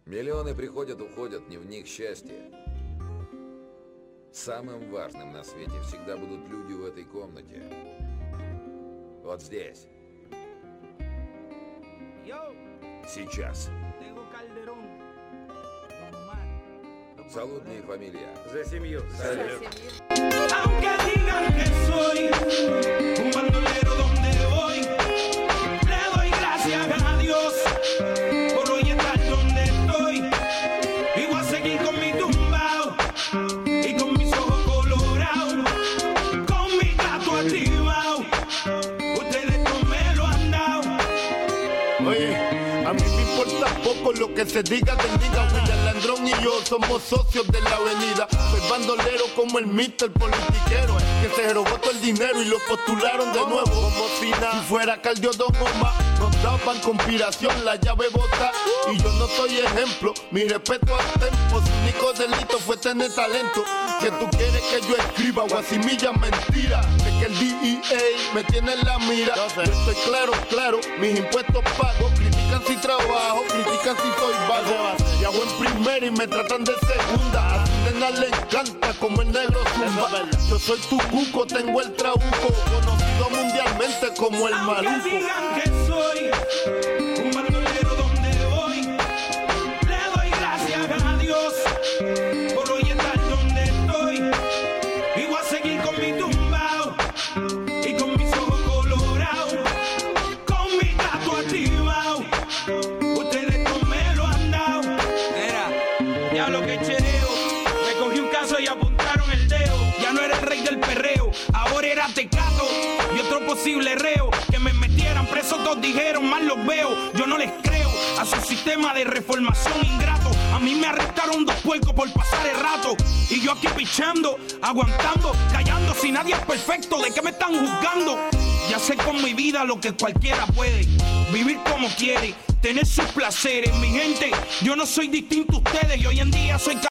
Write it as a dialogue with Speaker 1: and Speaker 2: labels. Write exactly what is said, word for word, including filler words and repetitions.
Speaker 1: Миллионы приходят, уходят, не в них счастье. Самым важным на свете всегда будут люди в этой комнате. Вот здесь. Сейчас. Салут, mi familia.
Speaker 2: За семью.
Speaker 1: Салют.
Speaker 3: Aunque digan que soy un bandolero donde voy, le doy gracias a Dios por hoy estar donde estoy. Y voy a seguir con mi tumbao y con mis ojos colorados, con mi gato activado. Ustedes no me lo han dado.
Speaker 4: Oye, a mí me importa poco lo que se diga del diga. William Landrón y yo somos socios de la avenida. Soy bandolero como el mister politiquero, que se robó todo el dinero y lo postularon de nuevo como si nada. Si fuera Caldio Don Omar, nos daban conspiración, la llave bota. Y yo no soy ejemplo, mi respeto al tempo. Su único delito fue tener talento. Que tú quieres que yo escriba o asimilla mentira. Es que el D E A me tiene en la mira. Yo estoy claro, claro, mis impuestos pago. Critican si trabajo, critican si soy vago. Y hago en primera y me tratan de segunda. A tu nena le encanta como el negro zumba. Yo soy tu cuco, tengo el trabuco, conocido mundialmente como el
Speaker 3: Aunque
Speaker 4: maluco.
Speaker 3: digan que soy un bandolero donde voy, le doy gracias a Dios por hoy estar donde estoy. Y voy a seguir con mi tumbao y con mis ojos colorados, con mi gato activado. Ustedes no me lo han dado. Era, ya lo que chereo. Me cogí un caso y apuntaron el dedo. Ya no era el rey del perreo, ahora era Tecato y otro posible reo. Que me metieran preso, todos dijeron, mal los veo. Yo no les creo a su sistema de reformación ingrato. A mí me arrestaron dos puercos por pasar el rato. Y yo aquí pichando, aguantando, callando. Si nadie es perfecto, ¿de qué me están juzgando? Ya sé con mi vida lo que cualquiera puede. Vivir como quiere, tener sus placeres. Mi gente, yo no soy distinto a ustedes. Y hoy en día soy